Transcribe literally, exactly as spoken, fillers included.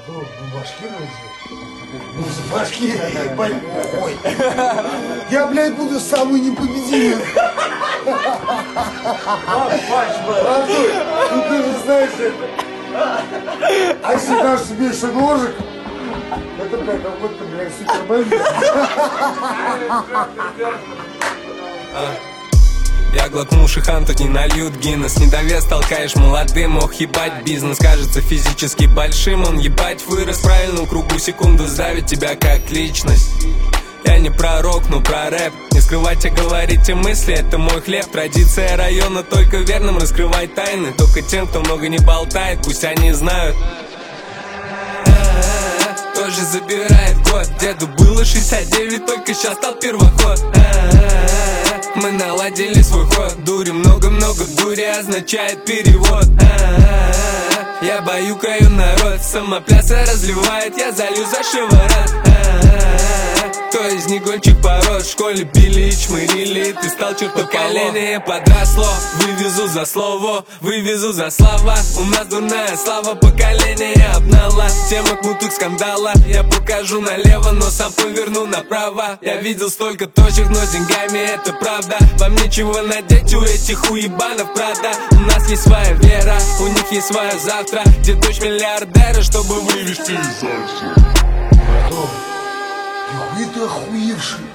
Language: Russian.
Ну, башкир уже. Башкир, ебать. Ой. Я, блядь, буду самый непобедимый. Артур, ну ты же знаешь это. А если дашь себе еще ножик, это, блядь, какой-то, блядь, супермен. Я глотнул шихан, тут не нальют Гиннес. Недовес толкаешь молодым, ох, ебать, бизнес кажется физически большим. Он, ебать, вырос в правильную кругу, секунду сдавит тебя как личность. Я не пророк, но про рэп. Не скрывать, а говорить те мысли, это мой хлеб. Традиция района, только верным раскрывать тайны. Только тем, кто много не болтает, пусть они знают. А-а-а, тоже забирает год. Деду было шестьдесят девять, только сейчас стал первоход. А-а-а, мы наладили свой ход. Дури, много-много дури означает перевод. А-а-а, я баюкаю народ, самопляса разливает, я залью за шиворот. А-а-а, кто из них гонщик пород? В школе били и чмырили, ты стал чертом. Поколение подросло, вывезу за слово, вывезу за слава. У нас дурная слава, поколение обнало. Тема крутых скандала, я покажу налево, но сам поверну направо. Я видел столько точек, но с деньгами это правда. Вам нечего надеть, у этих уебанов правда. У нас есть своя вера, у них есть свое завтра. Где дочь миллиардера, чтобы вывести из Альфа. Нихуя ты охуевший.